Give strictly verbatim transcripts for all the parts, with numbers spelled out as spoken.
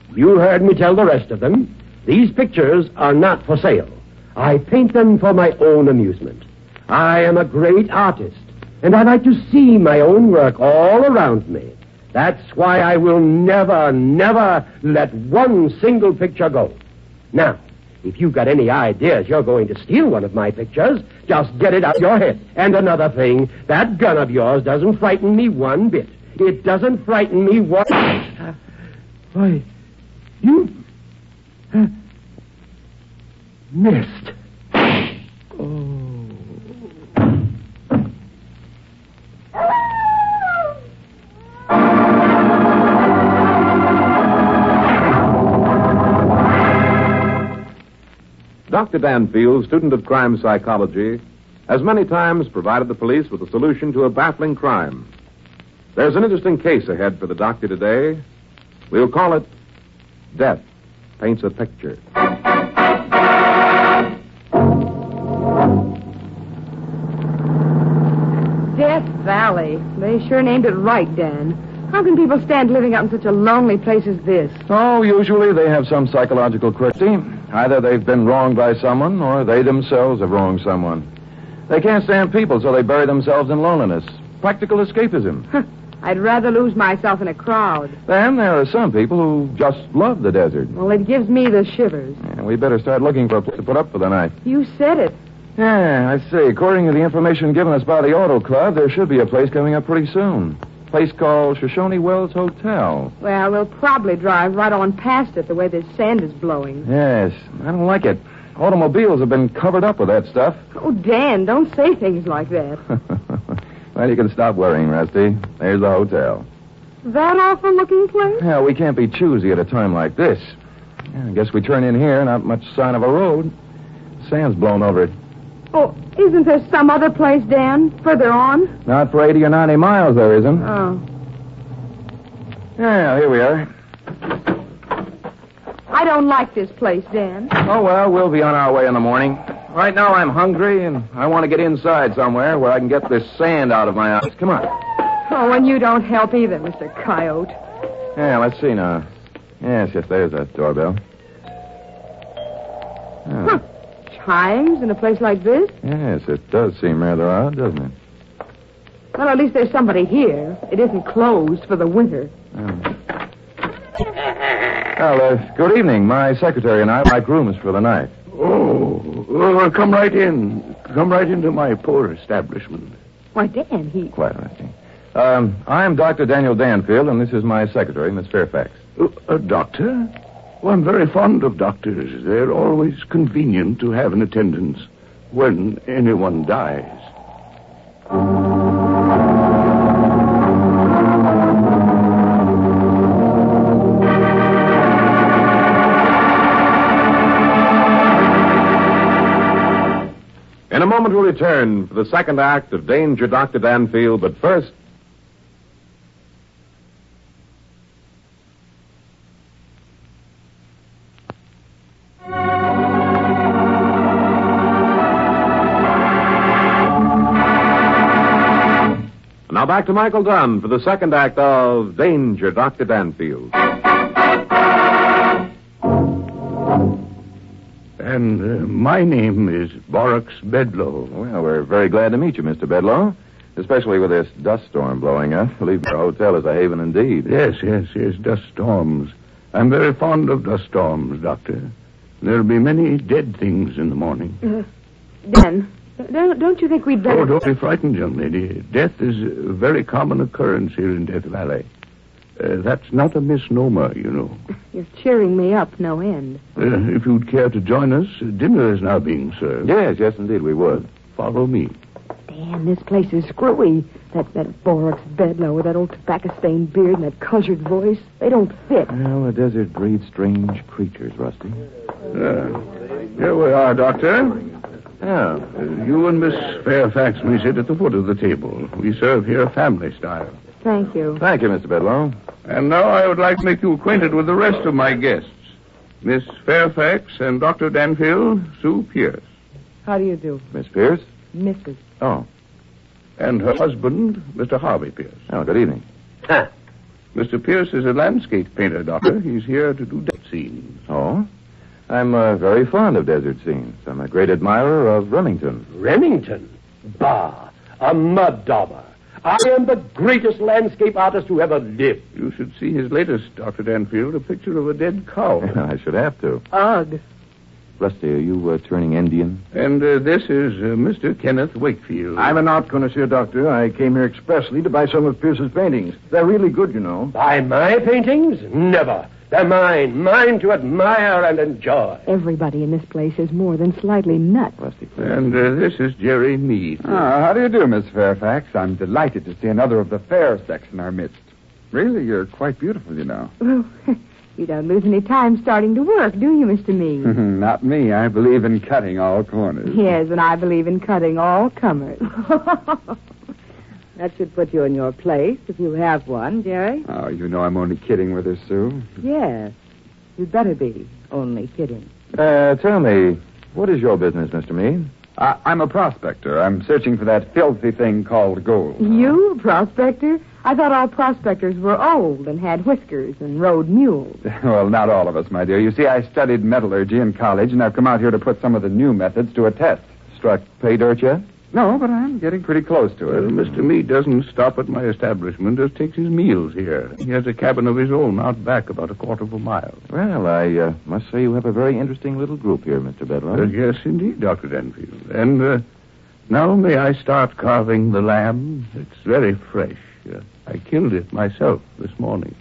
You heard me tell the rest of them. These pictures are not for sale. I paint them for my own amusement. I am a great artist, and I like to see my own work all around me. That's why I will never, never let one single picture go. Now, if you've got any ideas you're going to steal one of my pictures, just get it out of your head. And another thing, that gun of yours doesn't frighten me one bit. It doesn't frighten me one bit. Why, you... Uh, missed. Oh. Doctor Danfield, student of crime psychology, has many times provided the police with a solution to a baffling crime. There's an interesting case ahead for the doctor today. We'll call it Death Paints a Picture. Death Valley. They sure named it right, Dan. How can people stand living out in such a lonely place as this? Oh, usually they have some psychological cruelty. Either they've been wronged by someone, or they themselves have wronged someone. They can't stand people, so they bury themselves in loneliness. Practical escapism. I'd rather lose myself in a crowd. Then there are some people who just love the desert. Well, it gives me the shivers. Yeah, we better start looking for a place to put up for the night. You said it. Yeah, I see. According to the information given us by the Auto Club, there should be a place coming up pretty soon. A place called Shoshone Wells Hotel. Well, we'll probably drive right on past it the way this sand is blowing. Yes, I don't like it. Automobiles have been covered up with that stuff. Oh, Dan, don't say things like that. Well, you can stop worrying, Rusty. There's the hotel. That awful-looking place? Yeah, we can't be choosy at a time like this. Yeah, I guess we turn in here, not much sign of a road. Sand's blown over it. Oh, isn't there some other place, Dan, further on? Not for eighty or ninety miles, there isn't. Oh. Yeah, here we are. I don't like this place, Dan. Oh, well, we'll be on our way in the morning. Right now I'm hungry, and I want to get inside somewhere where I can get this sand out of my eyes. Come on. Oh, and you don't help either, Mister Coyote. Yeah, let's see now. Yes, yes, there's that doorbell. Oh. Huh. Chimes in a place like this? Yes, it does seem rather odd, doesn't it? Well, at least there's somebody here. It isn't closed for the winter. Oh. Well, uh, good evening. My secretary and I like rooms for the night. Oh, well, come right in. Come right into my poor establishment. Why, Dan, he... Quite right. Um, I'm Doctor Daniel Danfield, and this is my secretary, Miss Fairfax. Uh, a doctor? Well, I'm very fond of doctors. They're always convenient to have in attendance when anyone dies. In a moment, we'll return for the second act of Danger, Doctor Danfield, but first... Now back to Michael Dunn for the second act of Danger, Doctor Danfield. And uh, my name is Borax Bedlow. Well, we're very glad to meet you, Mister Bedlow. Especially with this dust storm blowing up. I believe our hotel is a haven indeed. Yes, yes, yes, dust storms. I'm very fond of dust storms, Doctor. There'll be many dead things in the morning. Uh, Dan, don't, don't you think we'd better... Oh, don't be frightened, young lady. Death is a very common occurrence here in Death Valley. Uh, that's not a misnomer, you know. You're cheering me up, no end. Uh, if you'd care to join us, dinner is now being served. Yes, yes, indeed, we would. Follow me. Dan, this place is screwy. That, that Borax Bedlow with that old tobacco-stained beard and that cultured voice, they don't fit. Well, the desert breeds strange creatures, Rusty. Uh, here we are, Doctor. Yeah. Uh, you and Miss Fairfax may sit at the foot of the table. We serve here family style. Thank you. Thank you, Mister Bedlow. And now I would like to make you acquainted with the rest of my guests. Miss Fairfax and Doctor Danfield, Sue Pierce. How do you do? Miss Pierce? Missus Oh. And her husband, Mister Harvey Pierce. Oh, good evening. Huh. Mister Pierce is a landscape painter, Doctor. He's here to do desert scenes. Oh? I'm uh, very fond of desert scenes. I'm a great admirer of Remington. Remington? Bah, a mud dauber. I am the greatest landscape artist who ever lived. You should see his latest, Doctor Danfield, a picture of a dead cow. I should have to. Ugh. Rusty, are you uh, turning Indian? And uh, this is uh, Mister Kenneth Wakefield. I'm an art connoisseur, Doctor. I came here expressly to buy some of Pierce's paintings. They're really good, you know. Buy my paintings? Never. They're mine, mine to admire and enjoy. Everybody in this place is more than slightly nuts. Rusty, please. And uh, this is Jerry Mead. Ah, how do you do, Miss Fairfax? I'm delighted to see another of the fair sex in our midst. Really, you're quite beautiful, you know. Well, you don't lose any time starting to work, do you, Mister Mead? Not me. I believe in cutting all corners. Yes, and I believe in cutting all comers. That should put you in your place, if you have one, Jerry. Oh, you know I'm only kidding with her, Sue. Yes, you'd better be only kidding. Uh, tell me, what is your business, Mister Mead? I, I'm a prospector. I'm searching for that filthy thing called gold. You, a prospector? I thought all prospectors were old and had whiskers and rode mules. Well, not all of us, my dear. You see, I studied metallurgy in college, and I've come out here to put some of the new methods to a test. Struck pay dirt yet? No, but I'm getting pretty close to it. Well, Mister Mead doesn't stop at my establishment, just takes his meals here. He has a cabin of his own out back about a quarter of a mile. Well, I uh, must say you have a very interesting little group here, Mister Bedlow. Uh, yes, indeed, Doctor Danfield. And uh, now may I start carving the lamb? It's very fresh. Uh, I killed it myself this morning.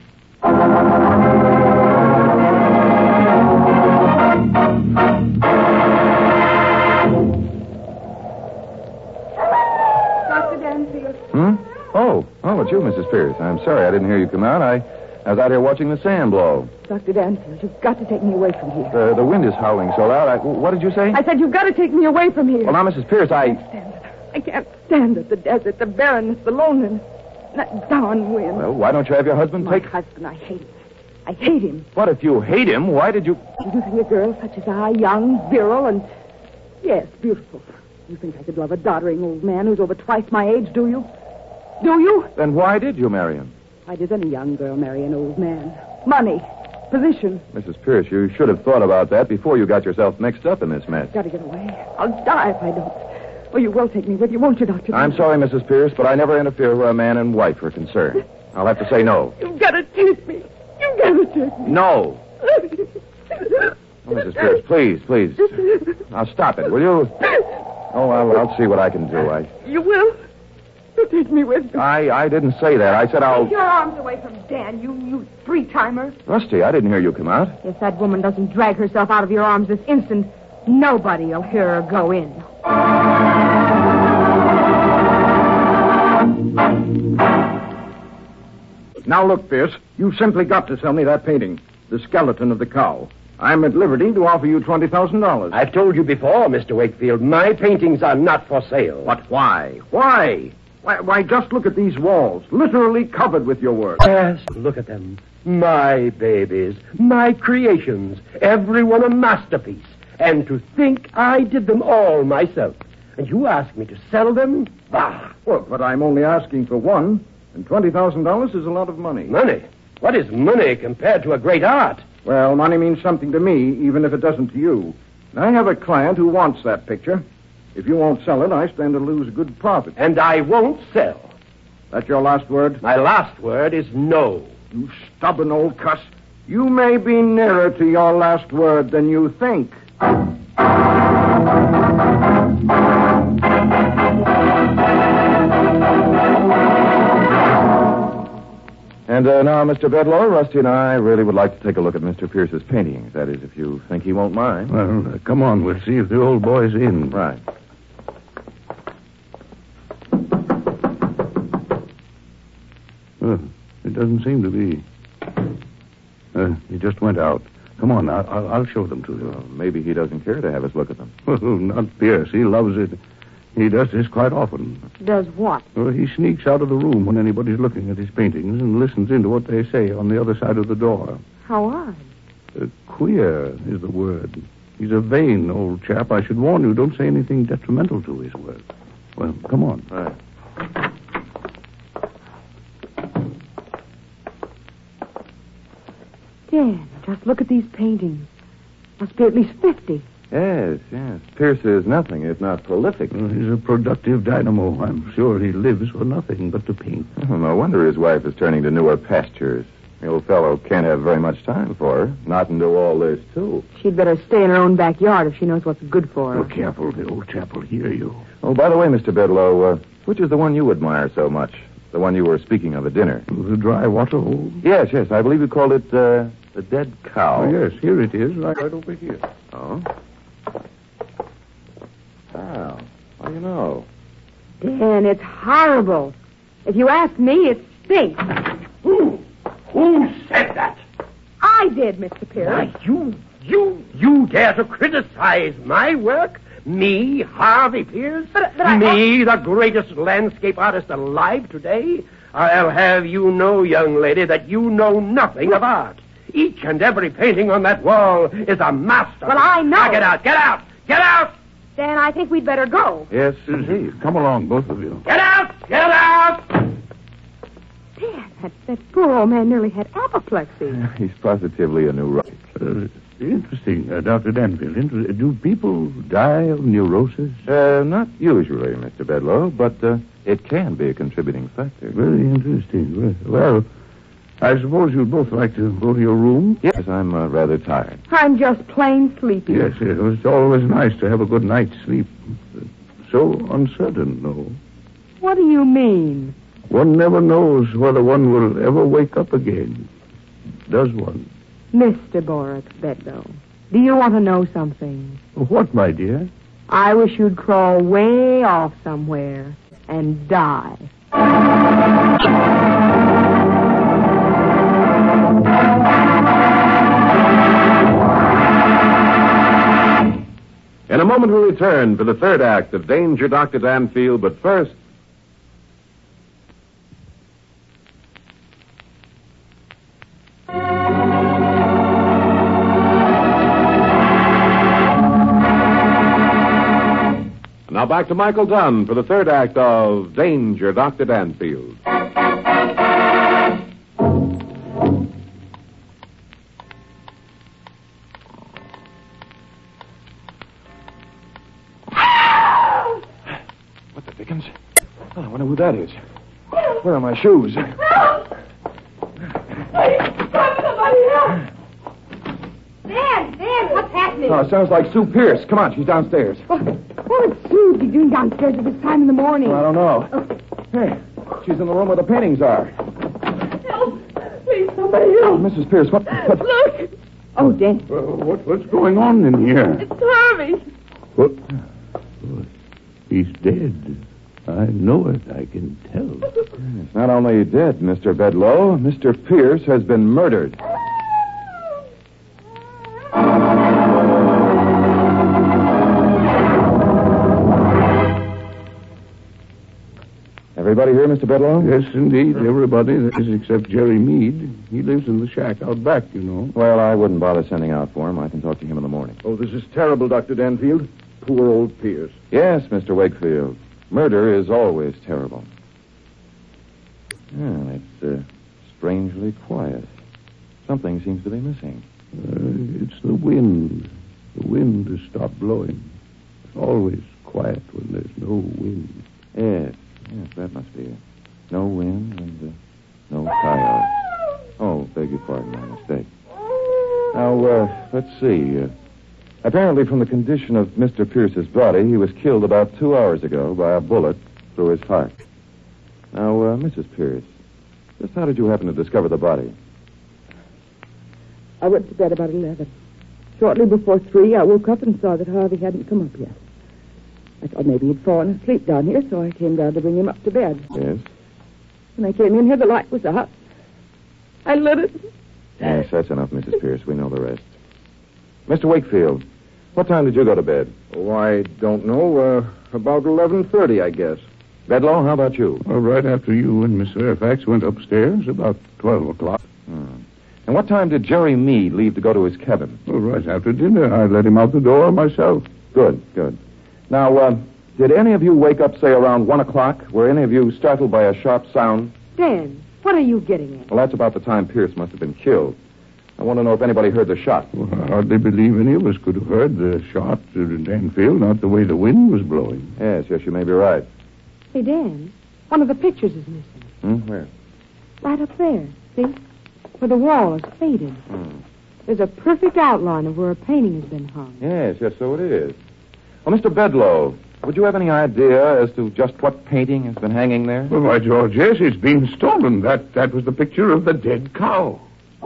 Doctor Danfield. Hmm? Oh, oh, it's you, Missus Pierce. I'm sorry I didn't hear you come out. I, I was out here watching the sand blow. Doctor Danfield, you've got to take me away from here. The, the wind is howling so loud. I, what did you say? I said you've got to take me away from here. Well, now, Missus Pierce, I... stand it. I can't stand it. The desert, the barrenness, the loneliness. That darn wind. Well, why don't you have your husband My take... husband, I hate him. I hate him. What, if you hate him, why did you... Do you think a girl such as I, young, virile, and... Yes, beautiful. You think I could love a doddering old man who's over twice my age, do you? Do you? Then why did you marry him? Why does any young girl marry an old man? Money. Position. Missus Pierce, you should have thought about that before you got yourself mixed up in this mess. Got to get away. I'll die if I don't. Oh, you will take me with you, won't you, Doctor? I'm sorry, Missus Pierce, but I never interfere where a man and wife are concerned. I'll have to say no. You've got to take me. You've got to take me. No. Oh, Missus Pierce, please, please. Now stop it, will you? Oh, I'll, I'll see what I can do. I, You will? You'll take me with you. I, I didn't say that. I said I'll... Take your arms away from Dan, you, you three-timer. Rusty, I didn't hear you come out. If that woman doesn't drag herself out of your arms this instant, nobody will hear her go in. Now, look, Pierce, you've simply got to sell me that painting, the skeleton of the cow. I'm at liberty to offer you twenty thousand dollars. I've told you before, Mister Wakefield, my paintings are not for sale. But why? Why? Why, why, just look at these walls, literally covered with your work. Yes, look at them. My babies, my creations, every one a masterpiece. And to think I did them all myself. And you ask me to sell them? Bah! Well, but I'm only asking for one, and twenty thousand dollars is a lot of money. Money? What is money compared to a great art? Well, money means something to me, even if it doesn't to you. I have a client who wants that picture. If you won't sell it, I stand to lose a good profit. And I won't sell. That's your last word? My last word is no. You stubborn old cuss. You may be nearer to your last word than you think. And uh, now, Mister Bedlow, Rusty and I really would like to take a look at Mister Pierce's paintings. That is, if you think he won't mind. Well, uh, come on. We'll see if the old boy's in. Right. Uh, it doesn't seem to be. Uh, he just went out. Come on, I'll, I'll, I'll show them to you. Well, maybe he doesn't care to have us look at them. Well, not Pierce. He loves it. He does this quite often. Does what? Well, he sneaks out of the room when anybody's looking at his paintings and listens in to what they say on the other side of the door. How odd. Uh, queer is the word. He's a vain old chap. I should warn you, don't say anything detrimental to his work. Well, come on. Right. Just look at these paintings. Must be at least fifty. Yes, yes. Pierce is nothing if not prolific. Well, he's a productive dynamo. I'm sure he lives for nothing but to paint. Oh, no wonder his wife is turning to newer pastures. The old fellow can't have very much time for her. Not and do all this, too. She'd better stay in her own backyard if she knows what's good for her. Oh, careful. The old chap will hear you. Oh, by the way, Mister Bedlow, uh, which is the one you admire so much? The one you were speaking of at dinner? The dry water hole? Yes, yes. I believe you called it uh, the dead cow. Oh, yes, here it is, right, right over here. Oh? Wow. How do you know? Dan, it's horrible. If you ask me, it stinks. Who? Who said that? I did, Mister Pierce. Why, you, you, you dare to criticize my work? Me, Harvey Pierce? But- but I- Me, the greatest landscape artist alive today? I'll have you know, young lady, that you know nothing of art. Each and every painting on that wall is a masterpiece. Well, I know. Now get out, get out, get out! Dan, I think we'd better go. Yes, indeed. Come along, both of you. Get out, get out! Dan, that, that poor old man nearly had apoplexy. He's positively a neurotic. Uh, interesting, uh, Doctor Danfield. Inter- do people die of neurosis? Uh, not usually, Mister Bedlow, but uh, it can be a contributing factor. Very interesting. Well, I suppose you'd both like to go to your room? Yes, I'm uh, rather tired. I'm just plain sleepy. Yes, yes. It's always nice to have a good night's sleep. So uncertain, though. What do you mean? One never knows whether one will ever wake up again. Does one? Mister Boris Bedlow, do you want to know something? What, my dear? I wish you'd crawl way off somewhere and die. In a moment, we'll return for the third act of Danger, Doctor Danfield, but first... Now back to Michael Dunn for the third act of Danger, Doctor Danfield. What the dickens? Oh, I wonder who that is. Where are my shoes? Dan, Dan, what's happening? Oh, it sounds like Sue Pierce. Come on, she's downstairs. What, what would Sue be doing downstairs at this time in the morning? I don't know. Hey, she's in the room where the paintings are. Help! Please, somebody help! Missus Pierce, what? what? Look! Oh, Dan, Uh, what, what's going on in here? it's Harvey. What? Oh, he's dead. I know it. I can tell. It's not only dead, Mister Bedlow. Mister Pierce has been murdered. Everybody here, Mister Bedlow? Yes, indeed. Everybody, that is, except Jerry Meade. He lives in the shack out back, you know. Well, I wouldn't bother sending out for him. I can talk to him in the morning. Oh, this is terrible, Doctor Danfield. Poor old Pierce. Yes, Mister Wakefield. Murder is always terrible. Yeah, it's uh, strangely quiet. Something seems to be missing. Uh, it's the wind. The wind has stopped blowing. It's always quiet when there's no wind. Yes, yes, that must be it. No wind and uh, no coyotes. Oh, beg your pardon, my mistake. Now, uh, let's see. Uh, apparently, from the condition of Mister Pierce's body, he was killed about two hours ago by a bullet through his heart. Now, uh, Missus Pierce, just how did you happen to discover the body? I went to bed about eleven. Shortly before three, I woke up and saw that Harvey hadn't come up yet. I thought maybe he'd fallen asleep down here, so I came down to bring him up to bed. Yes? When I came in here, the light was out. I lit it. Yes, that's enough, Missus Pierce. We know the rest. Mister Wakefield, what time did you go to bed? Oh, I don't know. Uh, about eleven thirty, I guess. Bedlow, how about you? Well, right after you and Miss Fairfax went upstairs, about twelve o'clock. Hmm. And what time did Jerry Meade leave to go to his cabin? Well, right after dinner, I let him out the door myself. Good, good. Now, uh, did any of you wake up, say, around one o'clock? Were any of you startled by a sharp sound? Dan, what are you getting at? Well, that's about the time Pierce must have been killed. I want to know if anybody heard the shot. Well, I hardly believe any of us could have heard the shot, uh, Danfield, not the way the wind was blowing. Yes, yes, you may be right. Hey, Dan, one of the pictures is missing. Hmm? Where? Right up there, see? Where the wall is faded. Hmm. There's a perfect outline of where a painting has been hung. Yes, yes, so it is. Well, Mister Bedlow, would you have any idea as to just what painting has been hanging there? Well, by George, yes, it's been stolen. That that was the picture of the dead cow.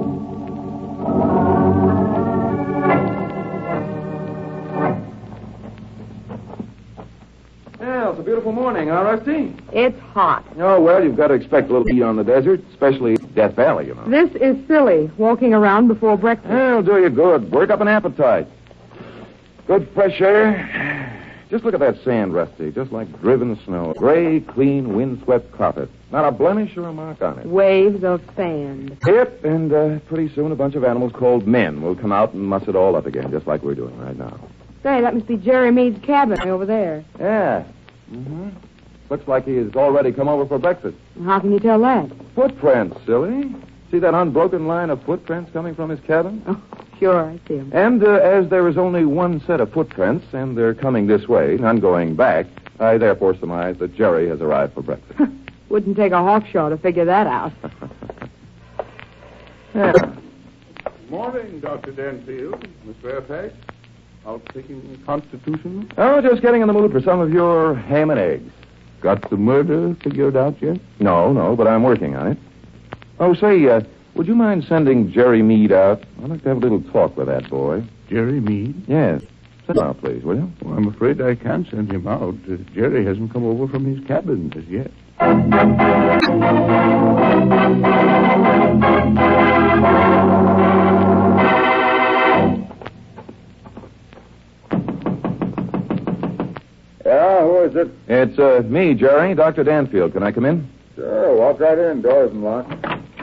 Well, it's a beautiful morning, huh, Rusty? It's hot. Oh, well, you've got to expect a little heat on the desert, especially Death Valley, you know. This is silly, walking around before breakfast. Well, do you good. Work up an appetite. Good fresh air. Just look at that sand, Rusty, just like driven snow. Gray, clean, windswept carpet. Not a blemish or a mark on it. Waves of sand. Yep, and uh, pretty soon a bunch of animals called men will come out and muss it all up again, just like we're doing right now. Say, that must be Jerry Mead's cabin over there. Yeah. Mm-hmm. Looks like he has already come over for breakfast. How can you tell that? Footprints, silly. See that unbroken line of footprints coming from his cabin? Oh, sure, I see him. And uh, as there is only one set of footprints, and they're coming this way, none going back, I therefore surmise that Jerry has arrived for breakfast. Wouldn't take a hawkshaw to figure that out. Yeah. Morning, Doctor Danfield. Miss Fairfax. Out taking Constitution? Oh, just getting in the mood for some of your ham and eggs. Got the murder figured out yet? No, no, but I'm working on it. Oh, say, uh, would you mind sending Jerry Mead out? I'd like to have a little talk with that boy. Jerry Mead? Yes. Sit down, please, will you? Well, I'm afraid I can't send him out. Uh, Jerry hasn't come over from his cabin as yet. Yeah, who is it? It's uh, me, Jerry, Doctor Danfield. Can I come in? Sure, walk right in. Door isn't locked.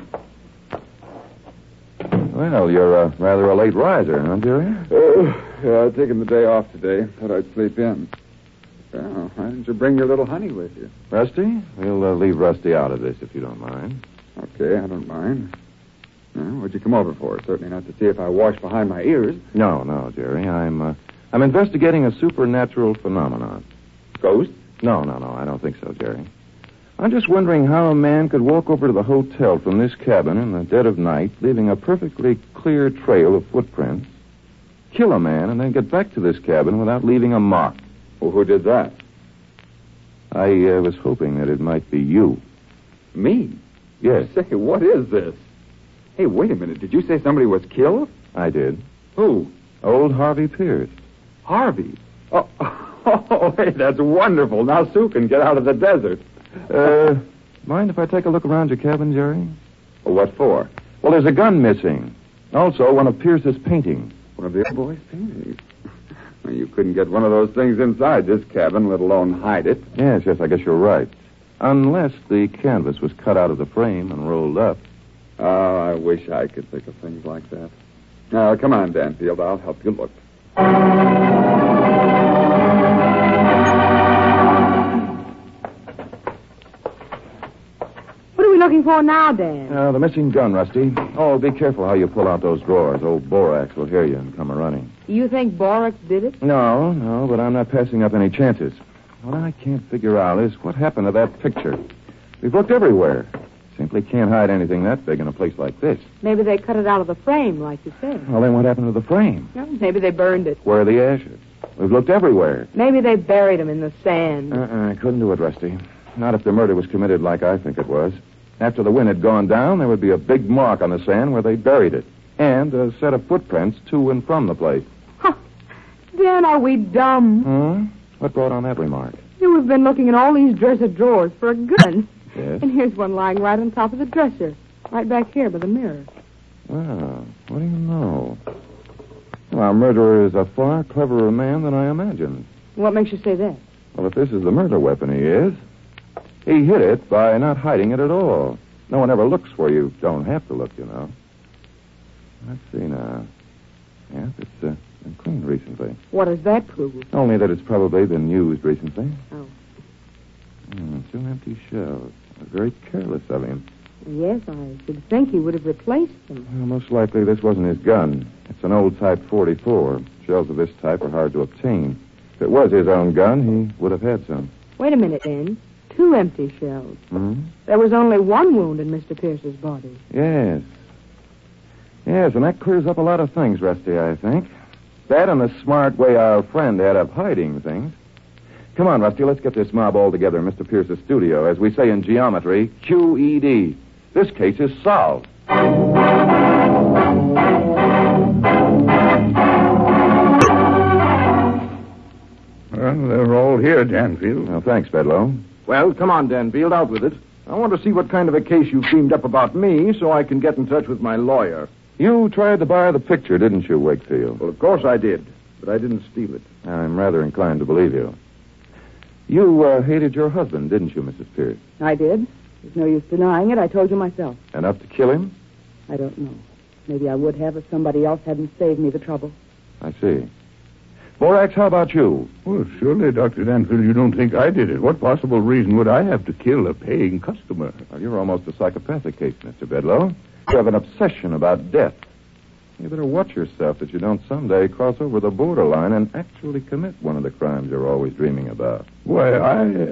Well, you're uh, rather a late riser, huh, Jerry? Oh, yeah, I've taken the day off today. Thought I'd sleep in. Well, why didn't you bring your little honey with you? Rusty? We'll uh, leave Rusty out of this, if you don't mind. Okay, I don't mind. Well, what'd you come over for? Certainly not to see if I wash behind my ears. No, no, Jerry. I'm, uh, I'm investigating a supernatural phenomenon. Ghost? No, no, no, I don't think so, Jerry. I'm just wondering how a man could walk over to the hotel from this cabin in the dead of night, leaving a perfectly clear trail of footprints, kill a man, and then get back to this cabin without leaving a mark. Well, who did that? I uh, was hoping that it might be you. Me? Yes, Say, what is this? Hey, wait a minute. Did you say somebody was killed? I did. Who? Old Harvey Pierce. Harvey. Oh, oh, hey, that's wonderful. Now Sue can get out of the desert. Uh, mind if I take a look around your cabin, Jerry? Well, what for? Well, there's a gun missing. Also, one of Pierce's paintings. One of the old boy's paintings. Well, you couldn't get one of those things inside this cabin, let alone hide it. Yes, yes, I guess you're right. Unless the canvas was cut out of the frame and rolled up. Oh, I wish I could think of things like that. Now, come on, Danfield. I'll help you look. What are we looking for now, Dan? Uh, the missing gun, Rusty. Oh, be careful how you pull out those drawers. Old Borax will hear you and come a-running. You think Borax did it? No, no, but I'm not passing up any chances. What I can't figure out is what happened to that picture. We've looked everywhere. Simply can't hide anything that big in a place like this. Maybe they cut it out of the frame, like you said. Well, then what happened to the frame? Well, maybe they burned it. Where are the ashes? We've looked everywhere. Maybe they buried them in the sand. Uh-uh, I couldn't do it, Rusty. Not if the murder was committed like I think it was. After the wind had gone down, there would be a big mark on the sand where they buried it. And a set of footprints to and from the place. Huh. Dan, are we dumb? Hmm? What brought on that remark? You have been looking in all these dresser drawers for a gun. Yes? And here's one lying right on top of the dresser. Right back here by the mirror. Well, what do you know? Well, our murderer is a far cleverer man than I imagined. What makes you say that? Well, if this is the murder weapon he is, he hid it by not hiding it at all. No one ever looks where you don't have to look, you know. Let's see now. Yes, it's uh, been cleaned recently. What does that prove? Only that it's probably been used recently. Oh. Hmm, two empty shells. Very careless of him. Yes, I should think he would have replaced them. Well, most likely this wasn't his gun. It's an old Type forty-four. Shells of this type are hard to obtain. If it was his own gun, he would have had some. Wait a minute, then. Two empty shells. Hmm? There was only one wound in Mister Pierce's body. Yes. Yes, and that clears up a lot of things, Rusty, I think. That and the smart way our friend had of hiding things. Come on, Rusty, let's get this mob all together in Mister Pierce's studio. As we say in geometry, Q E D. This case is solved. Well, they're all here, Danfield. Well, thanks, Bedlow. Well, come on, Danfield, out with it. I want to see what kind of a case you've dreamed up about me so I can get in touch with my lawyer. You tried to buy the picture, didn't you, Wakefield? Well, of course I did, but I didn't steal it. I'm rather inclined to believe you. You uh, hated your husband, didn't you, Missus Pierce? I did. There's no use denying it. I told you myself. Enough to kill him? I don't know. Maybe I would have if somebody else hadn't saved me the trouble. I see. Borax, how about you? Well, surely, Doctor Danfield, you don't think I did it. What possible reason would I have to kill a paying customer? Well, you're almost a psychopathic case, Mister Bedlow. You have an obsession about death. You better watch yourself that you don't someday cross over the borderline and actually commit one of the crimes you're always dreaming about. Why, I... Uh,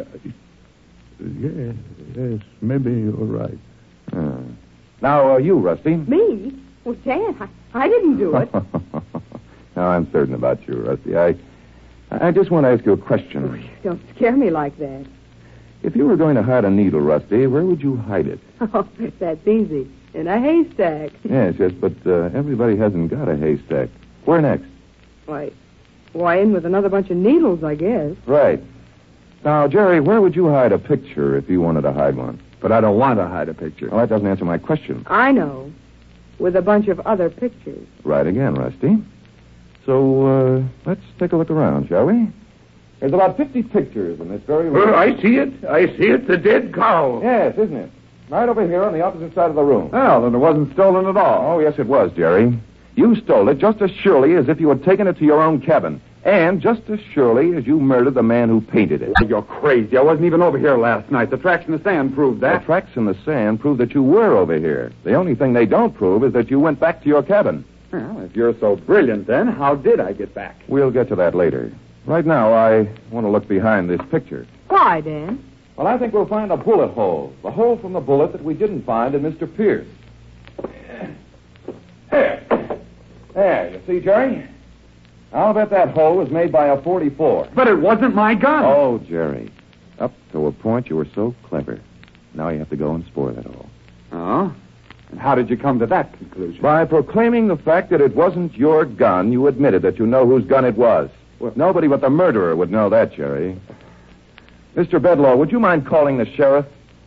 yes, yes, maybe you're right. Uh, now, uh, you, Rusty. Me? Well, Dan, I, I didn't do it. Now, I'm certain about you, Rusty. I, I just want to ask you a question. Oh, don't scare me like that. If you were going to hide a needle, Rusty, where would you hide it? Oh, that's easy. In a haystack. Yes, yes, but uh, everybody hasn't got a haystack. Where next? Why, why, in with another bunch of needles, I guess. Right. Now, Jerry, where would you hide a picture if you wanted to hide one? But I don't want to hide a picture. Well, that doesn't answer my question. I know. With a bunch of other pictures. Right again, Rusty. So, uh, let's take a look around, shall we? There's about fifty pictures in this very room. Well, I see it. I see it. The dead cow. Yes, isn't it? Right over here on the opposite side of the room. Well, then it wasn't stolen at all. Oh, yes, it was, Jerry. You stole it just as surely as if you had taken it to your own cabin. And just as surely as you murdered the man who painted it. You're crazy. I wasn't even over here last night. The tracks in the sand proved that. The tracks in the sand prove that you were over here. The only thing they don't prove is that you went back to your cabin. Well, if you're so brilliant, then, how did I get back? We'll get to that later. Right now, I want to look behind this picture. Why, Dan? Well, I think we'll find a bullet hole. The hole from the bullet that we didn't find in Mister Pierce. There. There, you see, Jerry? I'll bet that hole was made by a forty-four. But it wasn't my gun. Oh, Jerry. Up to a point, you were so clever. Now you have to go and spoil it all. Oh? And how did you come to that conclusion? By proclaiming the fact that it wasn't your gun, you admitted that you know whose gun it was. Well, nobody but the murderer would know that, Jerry. Mister Bedlaw, would you mind calling the sheriff?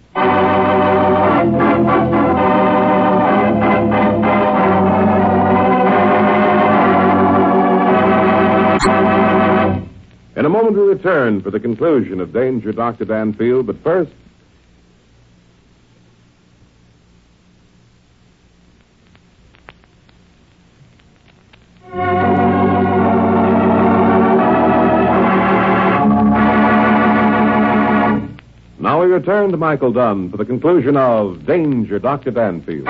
In a moment we return for the conclusion of Danger, Doctor Danfield, but first... Now we return to Michael Dunn for the conclusion of Danger, Doctor Danfield.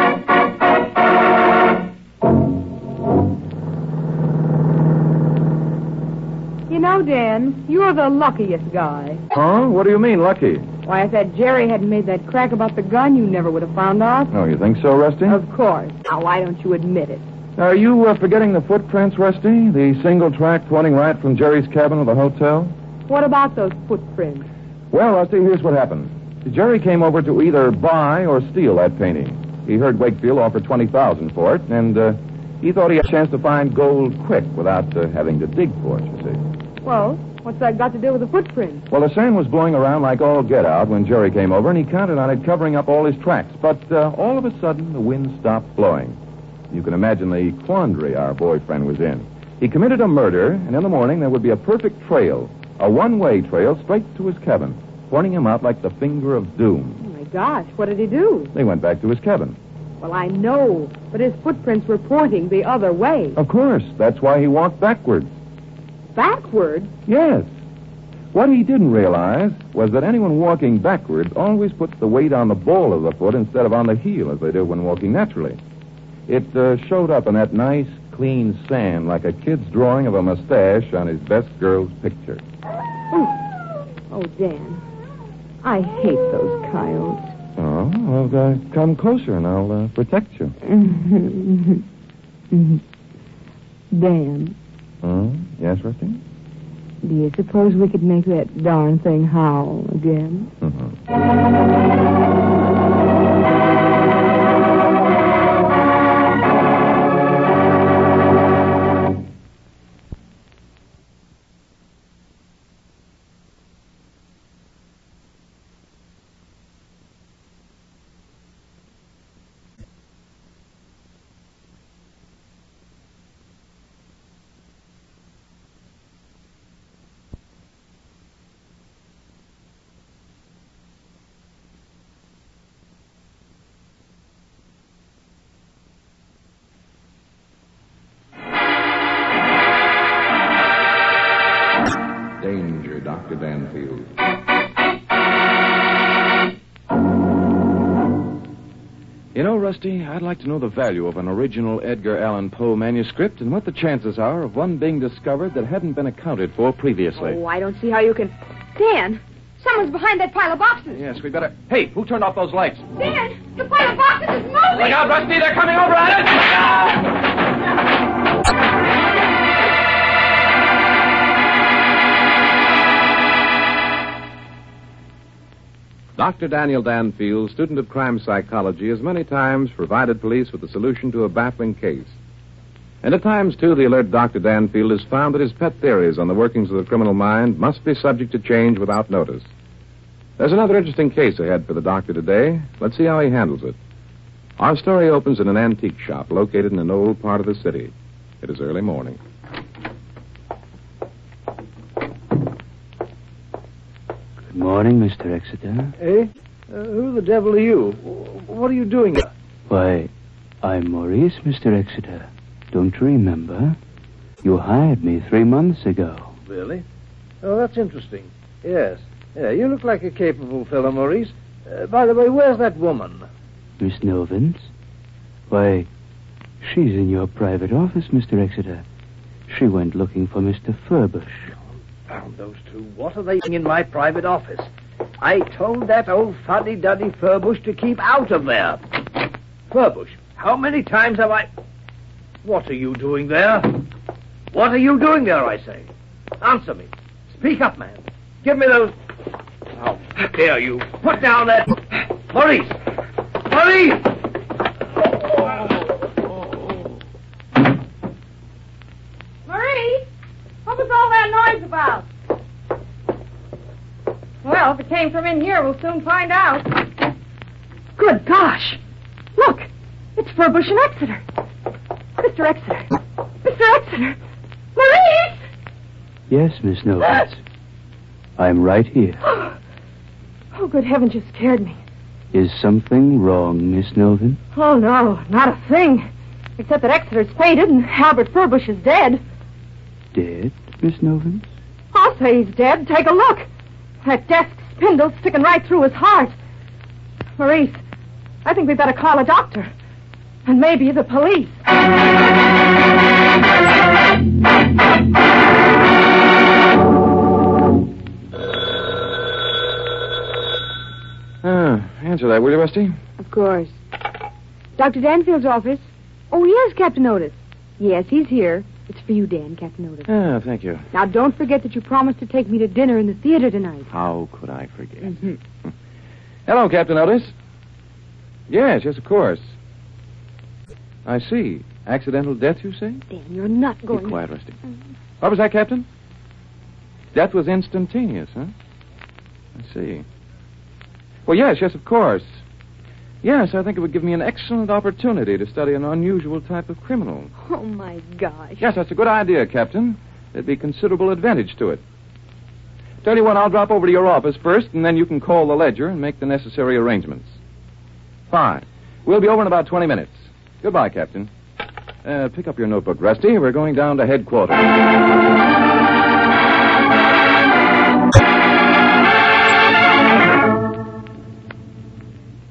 You know, Dan, you're the luckiest guy. Huh? What do you mean, lucky? Why, if that Jerry hadn't made that crack about the gun, you never would have found out. Oh, you think so, Rusty? Of course. Now, why don't you admit it? Are you uh, forgetting the footprints, Rusty? The single track pointing right from Jerry's cabin to the hotel? What about those footprints? Well, Rusty, here's what happened. Jerry came over to either buy or steal that painting. He heard Wakefield offer twenty thousand dollars for it, and uh, he thought he had a chance to find gold quick without uh, having to dig for it, you see. Well, what's that got to do with the footprints? Well, the sand was blowing around like all get out when Jerry came over, and he counted on it covering up all his tracks. But uh, all of a sudden, the wind stopped blowing. You can imagine the quandary our boyfriend was in. He committed a murder, and in the morning there would be a perfect trail, a one-way trail straight to his cabin, pointing him out like the finger of doom. Oh, my gosh, what did he do? They went back to his cabin. Well, I know, but his footprints were pointing the other way. Of course. That's why he walked backwards. Backwards? Yes. What he didn't realize was that anyone walking backwards always puts the weight on the ball of the foot instead of on the heel, as they do when walking naturally. It uh, showed up in that nice, clean sand like a kid's drawing of a mustache on his best girl's picture. Oh, oh Dan. I hate those coyotes. Oh, well, uh, come closer and I'll uh, protect you. Dan, Oh, yes, Rusty? do you suppose we could make that darn thing howl again? Mm-hmm. Danger, Doctor Danfield. You know, Rusty, I'd like to know the value of an original Edgar Allan Poe manuscript and what the chances are of one being discovered that hadn't been accounted for previously. Oh, I don't see how you can... Dan, someone's behind that pile of boxes. Yes, we better... Hey, who turned off those lights? Dan, the pile of boxes is moving. Look out, Rusty, they're coming over at us! Doctor Daniel Danfield, student of crime psychology, has many times provided police with the solution to a baffling case. And at times, too, the alert Doctor Danfield has found that his pet theories on the workings of the criminal mind must be subject to change without notice. There's another interesting case ahead for the doctor today. Let's see how he handles it. Our story opens in an antique shop located in an old part of the city. It is early morning. Good morning, Mister Exeter. Eh? Uh, who the devil are you? What are you doing here? Why, I'm Maurice, Mister Exeter. Don't you remember? You hired me three months ago. Really? Oh, that's interesting. Yes. Yeah, you look like a capable fellow, Maurice. Uh, by the way, where's that woman? Miss Novins? Why, she's in your private office, Mister Exeter. She went looking for Mister Furbush. Found those two. What are they doing in my private office? I told that old fuddy-duddy Furbush to keep out of there. Furbush, how many times have I... What are you doing there? What are you doing there, I say? Answer me. Speak up, man. Give me those... How dare you? Put down that... Maurice! Maurice! Maurice, what was all that noise about? Well, if it came from in here, we'll soon find out. Good gosh! Look! It's Furbush and Exeter. Mister Exeter. Mister Exeter! Maurice! Yes, Miss Novins. I'm right here. Oh, good heavens, you scared me. Is something wrong, Miss Novin? Oh, no, not a thing. Except that Exeter's fainted and Albert Furbush is dead. Dead, Miss Novins? I'll say he's dead. Take a look. That desk spindle's sticking right through his heart. Maurice, I think we'd better call a doctor. And maybe the police. Ah, answer that, will you, Rusty? Of course. Doctor Danfield's office. Oh, yes, Captain Otis. Yes, he's here. It's for you, Dan, Captain Otis. Ah, thank you. Now, don't forget that you promised to take me to dinner in the theater tonight. How could I forget? Mm-hmm. Hello, Captain Otis. Yes, yes, of course. I see. Accidental death, you say? Dan, you're not going... Be quiet, Rusty. Mm-hmm. What was that, Captain? Death was instantaneous, huh? I see. Well, yes, yes, of course. Yes, I think it would give me an excellent opportunity to study an unusual type of criminal. Oh, my gosh. Yes, that's a good idea, Captain. There'd be considerable advantage to it. Tell you what, I'll drop over to your office first, and then you can call the ledger and make the necessary arrangements. Fine. We'll be over in about twenty minutes. Goodbye, Captain. Uh, pick up your notebook, Rusty. We're going down to headquarters.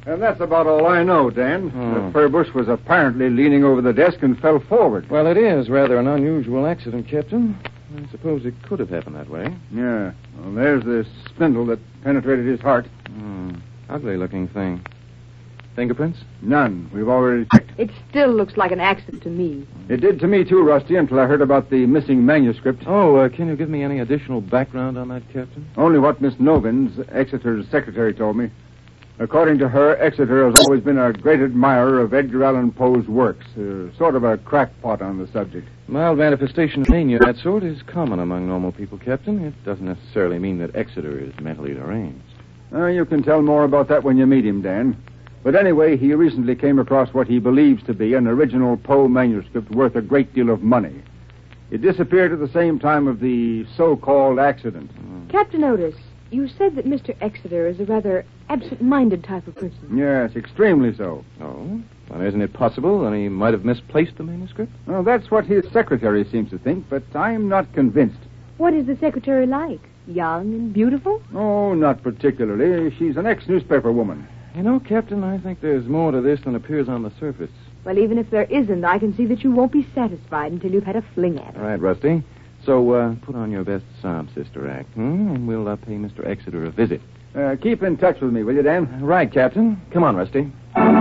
And that's about all I know, Dan. Hmm. The Furbush was apparently leaning over the desk and fell forward. Well, it is rather an unusual accident, Captain. I suppose it could have happened that way. Yeah. Well, there's the spindle that penetrated his heart. Hmm. Ugly-looking thing. Fingerprints? None. We've already checked. It still looks like an accident to me. It did to me, too, Rusty, until I heard about the missing manuscript. Oh, uh, can you give me any additional background on that, Captain? Only what Miss Novins, Exeter's secretary, told me. According to her, Exeter has always been a great admirer of Edgar Allan Poe's works, uh, sort of a crackpot on the subject. Mild manifestation of mania of that sort is common among normal people, Captain. It doesn't necessarily mean that Exeter is mentally deranged. Uh, you can tell more about that when you meet him, Dan. But anyway, he recently came across what he believes to be an original Poe manuscript worth a great deal of money. It disappeared at the same time of the so-called accident. Captain Otis, you said that Mister Exeter is a rather absent-minded type of person. Yes, extremely so. Oh? Well, isn't it possible that he might have misplaced the manuscript? Well, that's what his secretary seems to think, but I'm not convinced. What is the secretary like? Young and beautiful? Oh, not particularly. She's an ex-newspaper woman. You know, Captain, I think there's more to this than appears on the surface. Well, even if there isn't, I can see that you won't be satisfied until you've had a fling at her. All right, Rusty. So, uh, put on your best sob sister act, hmm? And we'll uh, pay Mister Exeter a visit. Uh, keep in touch with me, will you, Dan? Right, Captain. Come on, Rusty.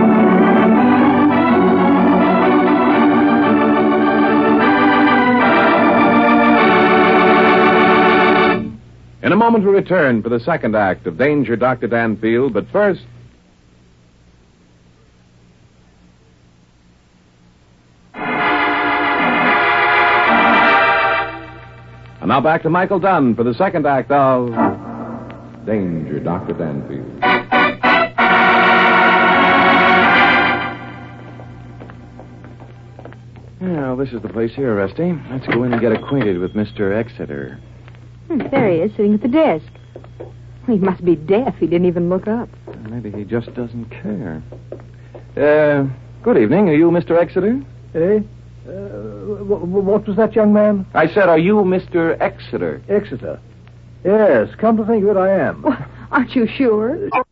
In a moment, we return for the second act of Danger, Doctor Danfield, but first... And now back to Michael Dunn for the second act of Danger, Doctor Danfield. Well, this is the place here, Rusty. Let's go in and get acquainted with Mister Exeter. Hmm, there he is, sitting at the desk. He must be deaf. He didn't even look up. Maybe he just doesn't care. Uh, good evening. Are you Mister Exeter? Eh? Uh, w- w- what was that, young man? I said, are you Mister Exeter? Exeter. Yes, come to think of it, I am. Well, aren't you sure?